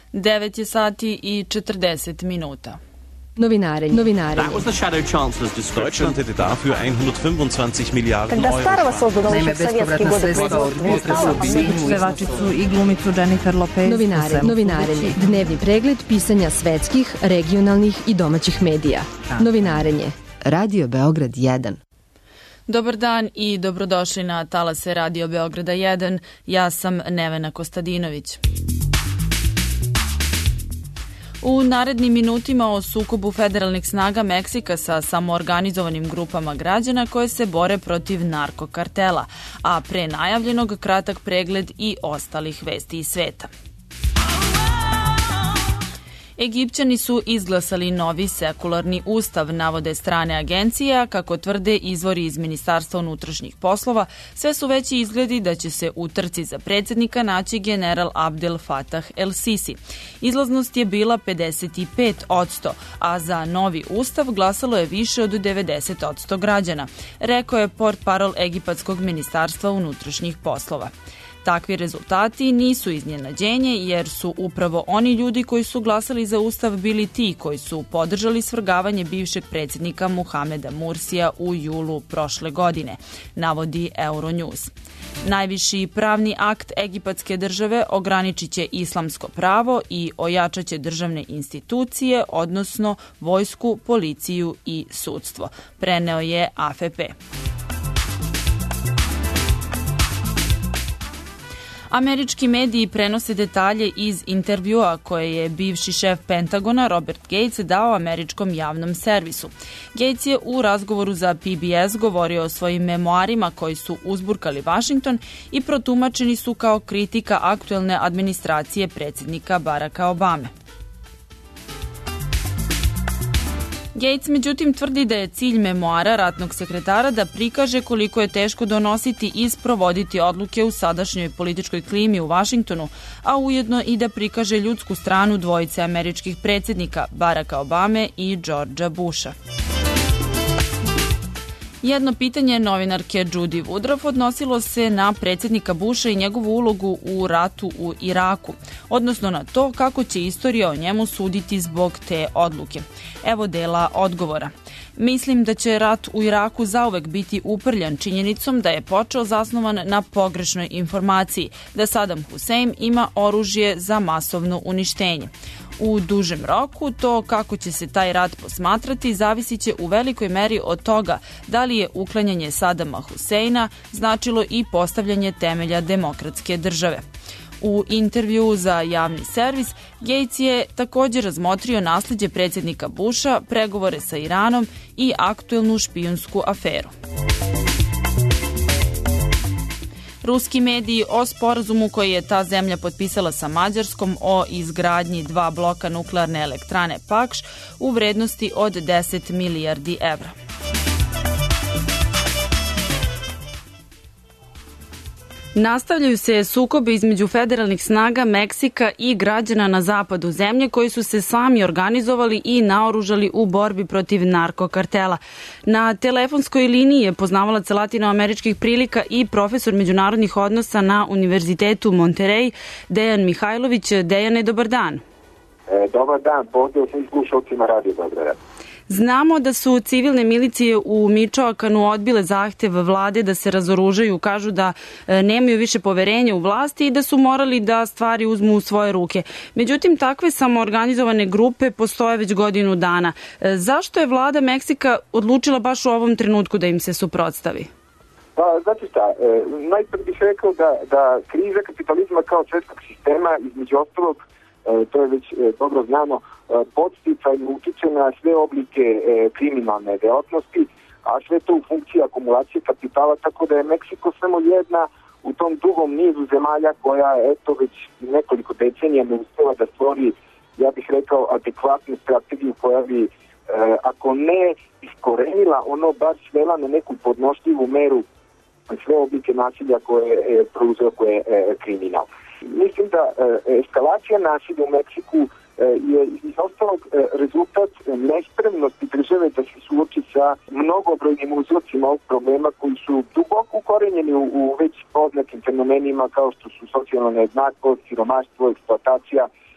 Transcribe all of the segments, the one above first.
9 je sati i 40 minuta. Novinari. That was the shadow chancellor's description. Deutschland hätte dafür 125 Miliarden Euro. Naime, bespovratna sredstva od potresa u Sinju. Pevačicu i glumicu Jennifer Lopez. Novinarenje. Dnevni pregled pisanja svetskih, regionalnih i domaćih medija. Novinarenje. Radio Beograd 1. Dobar dan i dobrodošli na talase Radio Beograda 1. Ja sam Nevena Kostadinović. U narednim minutima o sukobu federalnih snaga Meksika sa samoorganizovanim grupama građana koje se bore protiv narkokartela, a pre najavljenog kratak pregled i ostalih vesti iz sveta. Egipćani su izglasali novi sekularni ustav, navode strane agencije, a kako tvrde izvori iz Ministarstva unutrašnjih poslova, sve su veći izgledi da će se u trci za predsjednika naći general Abdel Fattah el-Sisi. Izlaznost je bila 55%, a za novi ustav glasalo je više od 90% građana, rekao je portparol Egipatskog ministarstva unutrašnjih poslova. Takvi rezultati nisu iznenađenje jer su upravo oni ljudi koji su glasali za ustav bili ti koji su podržali svrgavanje bivšeg predsjednika Muhameda Mursija u julu prošle godine, navodi Euronews. Najviši pravni akt egipatske države ograničit će islamsko pravo i ojačaće državne institucije, odnosno vojsku, policiju i sudstvo, preneo je AFP. Američki mediji prenose detalje iz intervjua koje je bivši šef Pentagona Robert Gates dao američkom javnom servisu. Gates je u razgovoru za PBS govorio o svojim memoarima koji su uzburkali Washington i protumačeni su kao kritika aktuelne administracije predsjednika Baracka Obame. Gates međutim tvrdi da je cilj memoara ratnog sekretara da prikaže koliko je teško donositi i sprovoditi odluke u sadašnjoj političkoj klimi u Washingtonu, a ujedno i da prikaže ljudsku stranu dvojice američkih predsjednika Baracka Obame i Georgea Busha. Jedno pitanje novinarke Judy Woodruff odnosilo se na predsjednika Busha i njegovu ulogu u ratu u Iraku, odnosno na to kako će istorija o njemu suditi zbog te odluke. Evo dela odgovora. Mislim da će rat u Iraku zauvek biti uprljan činjenicom da je počeo zasnovan na pogrešnoj informaciji, da Saddam Hussein ima oružje za masovno uništenje. U dužem roku to kako će se taj rat posmatrati zavisit će u velikoj meri od toga da li je uklanjanje Saddama Huseina značilo i postavljanje temelja demokratske države. U intervjuu za javni servis, Gates je također razmotrio nasljeđe predsjednika Busha, pregovore sa Iranom i aktuelnu špijunsku aferu. Ruski mediji o sporazumu koji je ta zemlja potpisala sa Mađarskom o izgradnji 2 bloka nuklearne elektrane Pakš u vrednosti od 10 milijardi evra. Nastavljaju se sukobi između federalnih snaga Meksika i građana na zapadu zemlje koji su se sami organizovali i naoružali u borbi protiv narkokartela. Na telefonskoj liniji je poznavalac latinoameričkih prilika i profesor međunarodnih odnosa na Univerzitetu Monterey, Dejan Mihajlović. Dejane, dobar dan. Dobar dan, pozdrav svim slušalcima Radio Beograda. Znamo da su civilne milicije u Mičoakanu odbile zahtev vlade da se razoružaju, kažu da nemaju više poverenja u vlasti i da su morali da stvari uzmu u svoje ruke. Međutim, takve samoorganizovane grupe postoje već godinu dana. Zašto je vlada Meksika odlučila baš u ovom trenutku da im se suprotstavi? Pa, znači šta, najprije bih rekao da kriza kapitalizma kao svetskog sistema, između ostalog, to je već dobro znano, podsticajno utiče na sve oblike kriminalne delatnosti, a sve to u funkciji akumulacije kapitala, tako da je Meksiko samo jedna u tom dugom nizu zemalja koja već nekoliko decenija ne uspela da stvori, ja bih rekao, adekvatnu strategiju koja bi, ako ne iskorenila, ono bar svela na neku podnošljivu meru sve oblike nasilja koje prouzrokuje kriminal. Mislim da eskalacija nasilja u Meksiku je iz ostalog rezultat nespremnosti države da se suoči sa mnogobrojnim uzrocima ovog problema koji su duboko ukorenjeni u već poznatim fenomenima kao što su socijalna nejednakost, siromaštvo, eksploatacija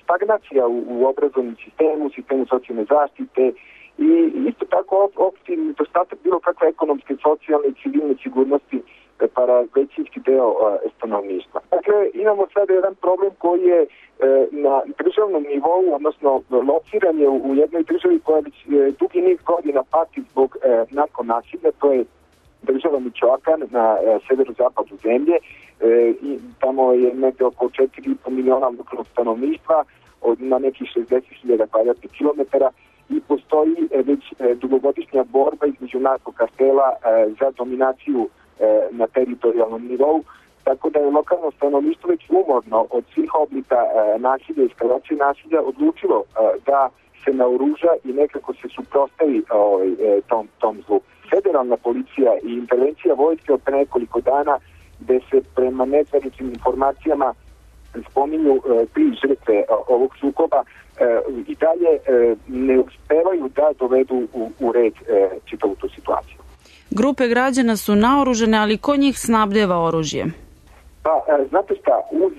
stagnacija u obrazovnom sistemu socijalne zaštite i isto tako opšti nedostatak bilo kakve ekonomske, socijalne i civilne sigurnosti para većinski deo stanovništva. Dakle, imamo sada jedan problem koji je na državnom nivou, odnosno lociran je u jednoj državi koja već dugi niz godina pati zbog narkonasilja, to je država Mičoakan na severozapadu zemlje. I tamo je negde oko 4,5 miliona lokalnog stanovništva na nekih 60.000 kvadratnih kilometara i postoji već dugogodišnja borba između narkokartela za dominaciju na teritorijalnom nivou, tako da je lokalno stanovništvo već umorno od svih oblika nasilja i eskalacije nasilja odlučilo da se naoruža i nekako se suprotstavi tom zlu. Federalna policija i intervencija vojske od pre nekoliko dana gde se prema nezvaničnim informacijama spominju 3 žrtve ovog sukoba i dalje ne uspevaju da dovedu u red čitavu tu situaciju. Grupe građana su naoružene, ali ko njih snabdeva oružjem? Pa, znate šta, uz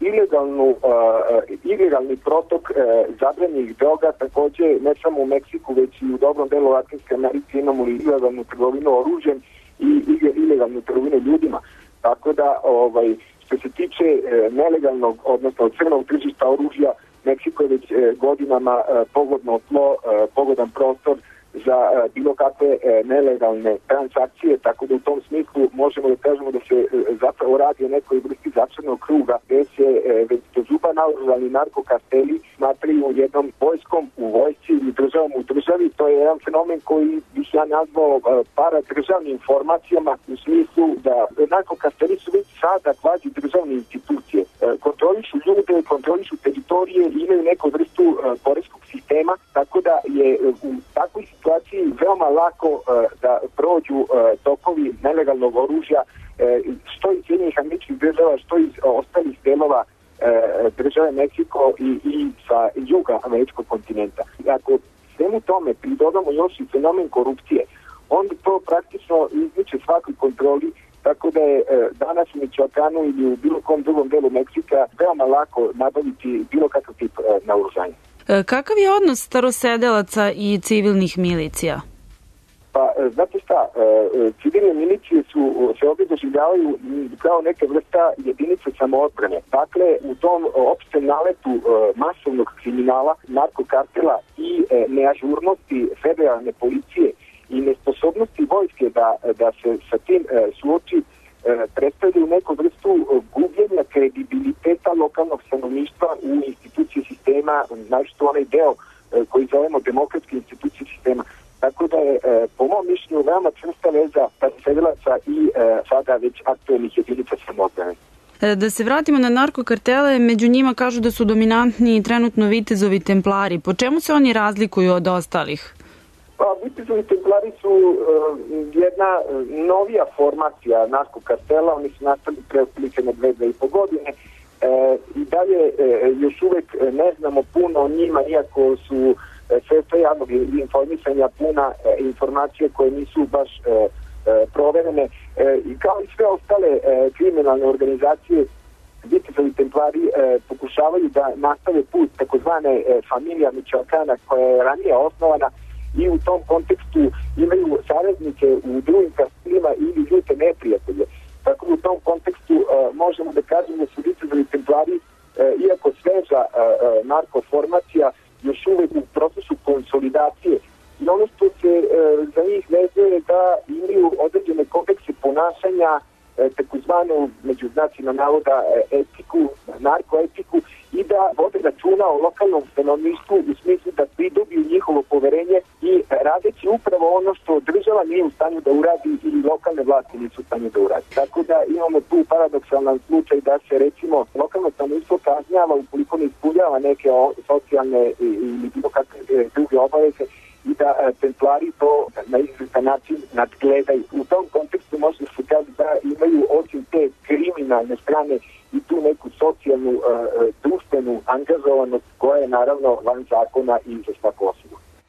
ilegalni protok zabranjenih droga, takođe ne samo u Meksiku, već i u dobrom delu Latinske Amerike imamo li ilegalnu trgovinu oružjem i ilegalnu trgovinu ljudima. Tako da, što se tiče nelegalnog, odnosno crnog tržišta oružja, Meksiko je već godinama pogodno tlo, pogodan prostor za bilo kakve nelegalne transakcije, tako da u tom smislu možemo da kažemo da se zapravo radi o nekoj vrsti začarnog kruga gde se već do zuba naoružani narkokarteli smatraju jednom vojskom u vojsci ili državom u državi. To je jedan fenomen koji bih ja nazvao paradržavnim informacijama u smislu da narkokarteli su već sada kvazi državne institucije. Kontrolišu ljude, kontrolišu teritorije i imaju neku vrstu poreskog sistema, tako da je u takvoj situaciji veoma lako da prođu tokovi nelegalnog oružja što iz Sjedinjenih Američkih Država, što iz ostalih delova države Meksiko i sa juga američkog kontinenta. Ako svemu tome pridodamo još i fenomen korupcije, onda to praktično izmiče svakoj kontroli, tako da je danas u Mičoakanu ili u bilo kom drugom delu Meksika veoma lako nabaviti bilo kakav tip naoružanja. Kakav je odnos starosedelaca i civilnih milicija? Pa, znate šta, civilne milicije se ovdje doživljavaju kao neke vrsta jedinice samoodbrane. Dakle, u tom opštem naletu masovnog kriminala, narkokartela i neažurnosti federalne policije i nesposobnosti vojske da se sa tim suoči, predstavljaju neku vrstu gubljenja kredibiliteta lokalnog stanovništva u institucije sistema, znači onaj deo koji zovemo demokratske institucije sistema. Tako da je, po mom mišljenju, veoma čvrsta veza starosedelaca i sada već aktuelnih jedinica samoodbrane. Da se vratimo na narkokartele, među njima kažu da su dominantni trenutno vitezovi templari. Po čemu se oni razlikuju od ostalih? Pa, vitezovi templari su jedna novija formacija narkokartela, oni su nastali pre otprilike na 2,5 godine. I dalje još uvek ne znamo puno o njima, iako su sredstva javnog informisanja puna informacije koje nisu baš proverene. I kao i sve ostale kriminalne organizacije, vitezovi templari pokušavaju da nastave put takozvane familija Mičoakana koja je ranije osnovana i u tom kontekstu imaju saradnike u drugim kartelima ili ljute neprijatelje. Tako u tom kontekstu možemo da kažemo da su vitezovi templari, iako sveža narkoformacija, još uvek u procesu konsolidacije. I ono što se za njih vezuje da imaju određene kodekse ponašanja, takozvanu među znacima navoda etiku, narkoetiku i da vode računa o lokalnom stanovništvu u smislu da pridobiju njihovo poverenje i radeći upravo ono što država nije u stanju da uradi ili lokalne vlasti nisu u stanju da uradi. Tako da imamo tu paradoksalan slučaj da se recimo lokalno stanovništvo kažnjava ukoliko ne ispunjava neke socijalne ili bilo kakve druge obaveze i da templari to na izvestan način nadgledaju. U tom kontekstu može se kaži da imaju osim te kriminalne strane i tu neku socijalnu, društvenu angažovanost koja je naravno van zakona i za svaku osobu.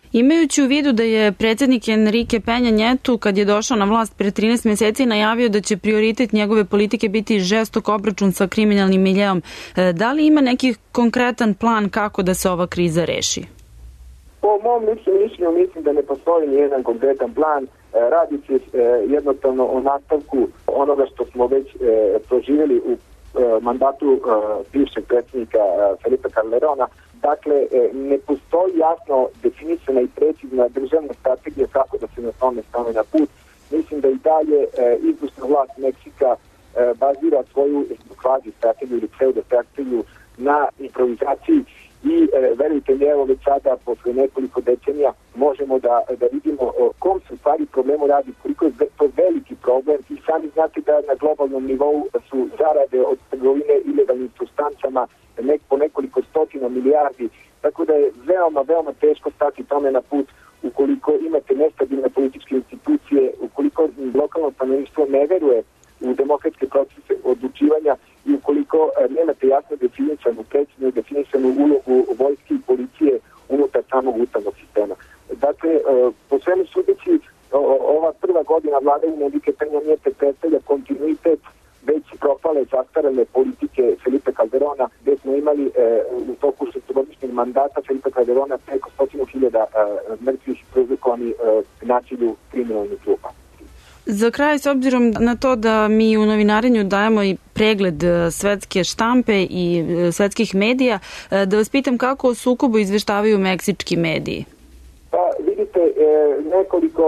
Imajući u vidu da je predsjednik Enrique Peña Nieto, kad je došao na vlast pre 13 meseci, najavio da će prioritet njegove politike biti žestok obračun sa kriminalnim miljeom, da li ima neki konkretan plan kako da se ova kriza reši? Po mom mišljenju mislim da ne postoji nijedan konkretan plan. Radi se jednostavno o nastavku onoga što smo već proživjeli u mandatu bivšeg predsjednika Felipe Calderona. Dakle, ne postoji jasno definisana i precizna državna strategija kako da se na tome stane na put. Mislim da i dalje izvršna vlast Meksika bazira svoju kvazi strategiju ili pseudo-strategiju na improvizaciji i verujte mi, evo već sada posle nekoliko decenija možemo da vidimo o kom se u stvari problemu radi, koliko je to veliki problem i sami znate da na globalnom nivou su zarade od trgovine ilegalnim supstancama po nekoliko stotina milijardi, tako da je veoma teško stati tome na put ukoliko imate nestabilne političke institucije, ukoliko lokalno stanovništvo ne veruje u demokratske procese odlučivanja i ukoliko nemate jasno definisanu ulogu vojske i policije unutar samog ustavnog sistema. Dakle, po svemu sudeći, ova prva godina vladavine Enrique Peña Nieto predstavlja kontinuitet već propale zastarele politike Felipe Calderona, gde smo imali u toku šestogodišnjeg mandata Felipe Calderona preko 100.000 mrtvih prouzrokovani nasilju kriminalnih grupa. Za kraj, s obzirom na to da mi u novinarenju dajemo i pregled svetske štampe i svetskih medija, da vas pitam kako o sukobu izveštavaju meksički mediji? Pa vidite, nekoliko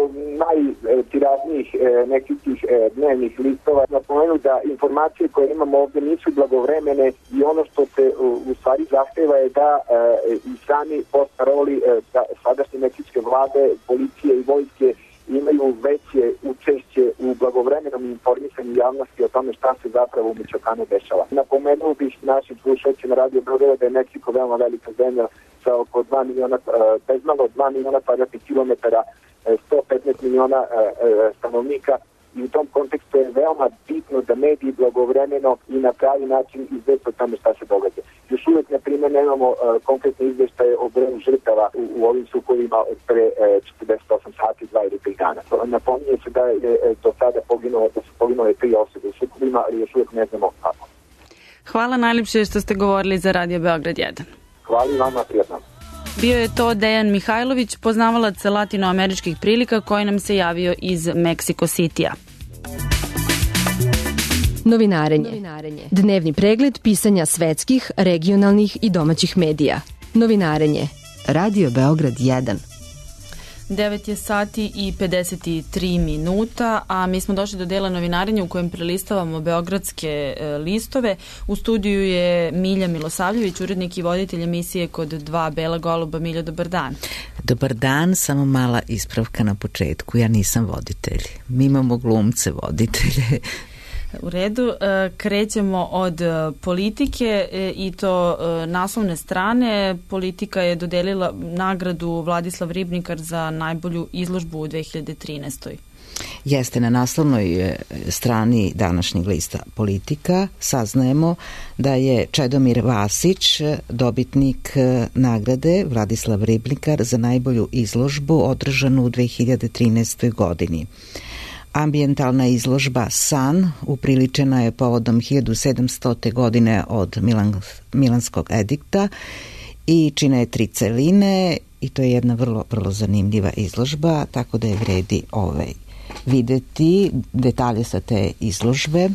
najtiražnijih meksičkih dnevnih listova napomenu da informacije koje imamo ovdje nisu blagovremene i ono što se u stvari zahteva je da i sami postparoli sadašnje meksičke vlade, policije i vojske imaju veće učešće u blagovremenom informisanju javnosti o tome šta se zapravo u Mičokanu dešava. Napomenuo bih našim slušalcima Radio Beograda da je Meksiko veoma velika zemlja sa oko 2 miliona, bezmalo 2 miliona kvadratnih kilometara, 115 miliona stanovnika i u tom kontekstu je veoma bitno da mediji blagovremeno i na pravi način izveste o tome šta se događa. Još uvijek, na primjer, nemamo konkretne izveštaje o broju žrtava u ovim sukovima od pre 48 sati, 2 ili 3 dana. Napominje se da je do sada poginule 3 osobe u sukovima, ali još uvijek ne znamo kako. Hvala najljepše što ste govorili za Radio Beograd 1. Hvala i vama, prijatno. Bio je to Dejan Mihajlović, poznavalac latinoameričkih prilika koji nam se javio iz Meksiko Citya. Novinarenje. Dnevni pregled pisanja svetskih, regionalnih i domaćih medija. Novinarenje. Radio Beograd 1. 9 je sati i 53 minuta, a mi smo došli do dela novinarenja u kojem prelistavamo beogradske listove. U studiju je Milja Milosavljević, urednik i voditelj emisije Kod dva bela goluba. Miljo, dobar dan. Dobar dan, samo mala ispravka na početku. Ja nisam voditelj. Mi imamo glumce voditelje. U redu, krećemo od politike i to naslovne strane. Politika je dodelila nagradu Vladislav Ribnikar za najbolju izložbu u 2013. Jeste, na naslovnoj strani današnjeg lista Politika saznajemo da je Čedomir Vasić dobitnik nagrade Vladislav Ribnikar za najbolju izložbu održanu u 2013. godini. Ambijentalna izložba San upriličena je povodom 1700. godine od Milanskog edikta i čine 3 celine i to je jedna vrlo zanimljiva izložba, tako da je vredi videti detalje sa te izložbe.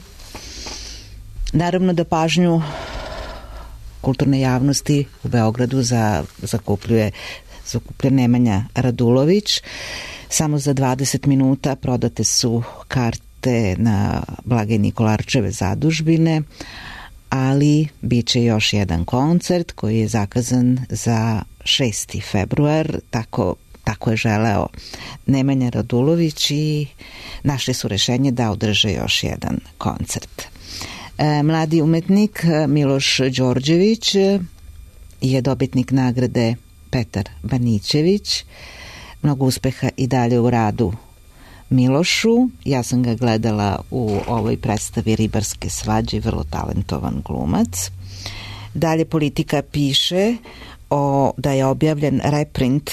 Naravno da pažnju kulturne javnosti u Beogradu zakupljuje Nemanja Radulović. Samo za 20 minuta prodate su karte na blagajni Kolarčeve zadužbine, ali bit će još jedan koncert koji je zakazan za 6. februar, tako je želeo Nemanja Radulović i našli su rešenje da održe još jedan koncert. Mladi umetnik Miloš Đorđević je dobitnik nagrade Petar Banićević. Mnogo uspeha i dalje u radu Milošu. Ja sam ga gledala u ovoj predstavi Ribarske svađe, vrlo talentovan glumac. Dalje Politika piše da je objavljen reprint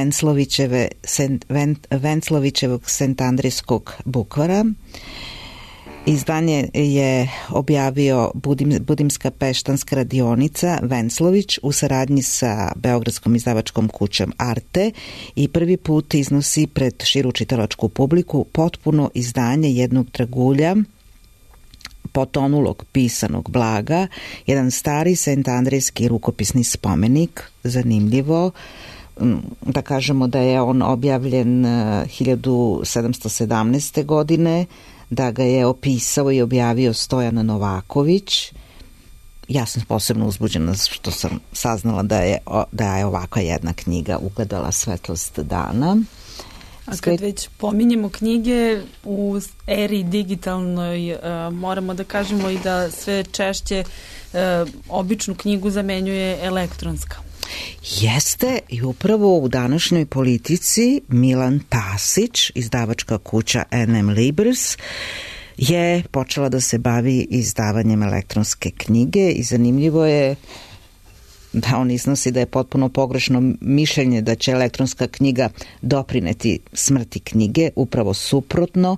Venclovićevog Sentandrijskog bukvara. Izdanje je objavio Budimska peštanska radionica Venclović u saradnji sa beogradskom izdavačkom kućom Arte i prvi put iznosi pred širu čitalačku publiku potpuno izdanje jednog dragulja potonulog pisanog blaga, jedan stari sentandrijski rukopisni spomenik, zanimljivo. Da kažemo da je on objavljen 1717. godine, da ga je opisao i objavio Stojan Novaković. Ja sam posebno uzbuđena što sam saznala da je ovakva jedna knjiga ugledala svetlost dana. A kad već pominjemo knjige u eri digitalnoj, moramo da kažemo i da sve češće običnu knjigu zamenjuje elektronska. Jeste, i upravo u današnjoj Politici Milan Tasić, izdavačka kuća NM Libris, je počela da se bavi izdavanjem elektronske knjige i zanimljivo je da on iznosi da je potpuno pogrešno mišljenje da će elektronska knjiga doprineti smrti knjige, upravo suprotno,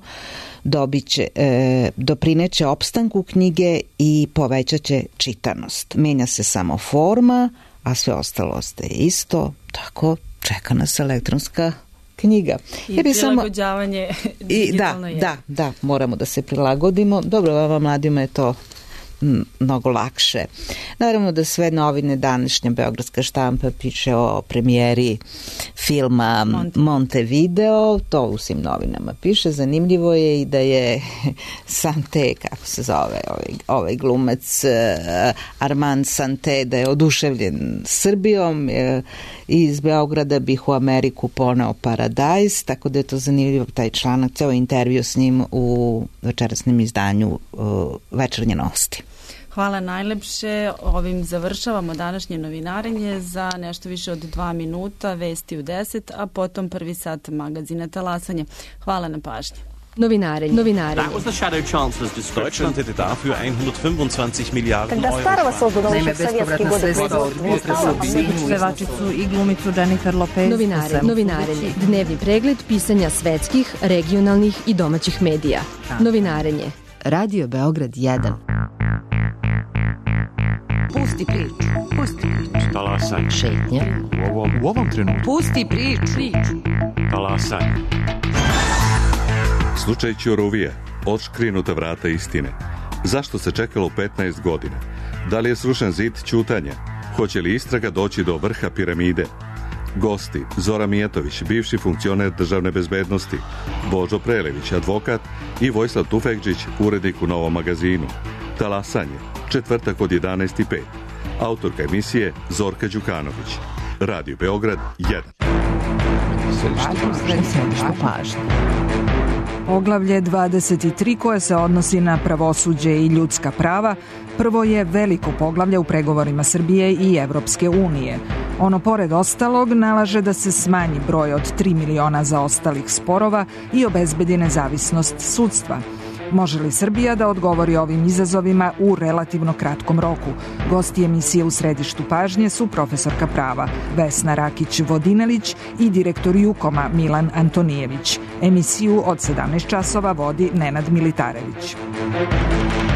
doprineće opstanku knjige i povećaće čitanost. Menja se samo forma, a sve ostalo ostaje isto, tako čeka nas elektronska knjiga. I prilagođavanje digitalno je. Da, moramo da se prilagodimo. Dobro, vama mladima je to mnogo lakše. Naravno da sve novine današnja beogradska štampa piše o premijeri filma Montevideo, to u svim novinama piše. Zanimljivo je i da je Sante, kako se zove ovaj glumac, Armand Sante, da je oduševljen Srbijom i iz Beograda bih u Ameriku poneo paradajz, tako da je to zanimljivo taj članak, ceo intervju s njim u večerasnom izdanju Večernje novosti. Hvala najlepše. Ovim završavamo današnje novinarenje. Za nešto više od 2 minuta vesti u 10, a potom prvi sat magazina Talasanje. Hvala na pažnji. Novinarenje. That was the Shadow Chancellor's description. Deutschland hätte dafür 125 Milliarden Euro. Naime, bespovratna sredstva od potresa u Sinju. Pevačicu i glumicu Jennifer Lopez. Novinarenje. Dnevni pregled pisanja svetskih, regionalnih i domaćih medija. Novinarenje. Radio Beograd 1. Pusti priču. Talasanje. Šetnja. U ovom trenutku. Pusti priču. Talasanje. Slučaj Ćoruvije. Otškrinuta vrata istine. Zašto se čekalo 15 godina? Da li je srušen zid ćutanja? Hoće li istraga doći do vrha piramide? Gosti: Zoran Mijatović, bivši funkcioner državne bezbednosti, Božo Prelević, advokat, i Vojislav Tufekđić, urednik u Novom magazinu. Talasanje, četvrtak od 11:05. Autorka emisije Zorka Đukanović. Radio Beograd 1. Središte pažnje. Poglavlje 23 koje se odnosi na pravosuđe i ljudska prava prvo je veliko poglavlje u pregovorima Srbije i Evropske unije. Ono, pored ostalog, nalaže da se smanji broj od 3 miliona zaostalih sporova i obezbedi nezavisnost sudstva. Može li Srbija da odgovori ovim izazovima u relativno kratkom roku? Gosti emisije u središtu pažnje su profesorka prava Vesna Rakić-Vodinelić i direktor Jukoma Milan Antonijević. Emisiju od 17 časova vodi Nenad Militarević.